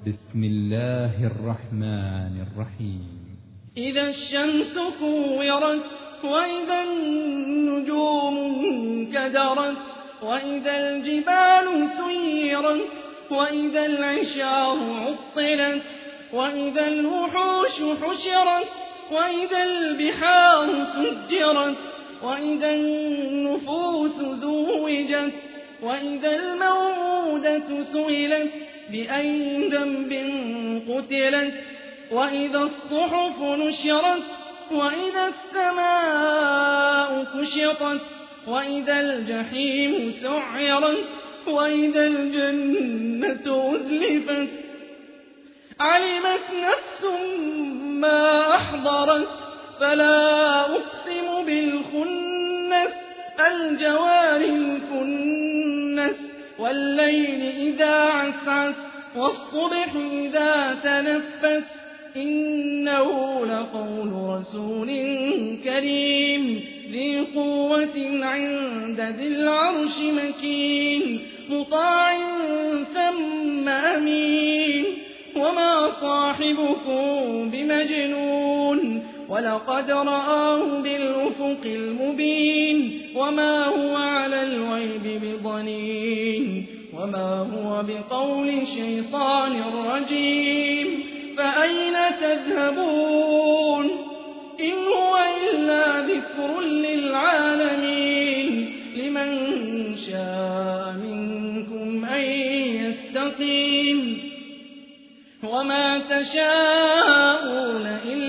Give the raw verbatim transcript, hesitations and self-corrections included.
بسم الله الرحمن الرحيم. إذا الشمس كورت وإذا النجوم انكدرت وإذا الجبال سيرت وإذا العشار عطلت وإذا الوحوش حشرت وإذا البحار سجرت وإذا النفوس زوجت وإذا الموءودة سئلت بأي ذنب قتلت وإذا الصحف نشرت وإذا السماء كشطت وإذا الجحيم سعرت وإذا الجنة أزلفت علمت نفس ما أحضرت فلا أقسم بالخنس الجوار الكنس والليل إذا عسعس والصبح إذا تنفس إنه لقول رسول كريم ذي قوة عند ذي العرش مكين مطاع ثم أمين وما صاحبكم بمجنون ولقد رآه بالأفق المبين وما هو على الغيب بضنين وما هو بقول شيطان رجيم فأين تذهبون إن هو إلا ذكر للعالمين لمن شاء منكم أن يستقيم وما تشاءون إلا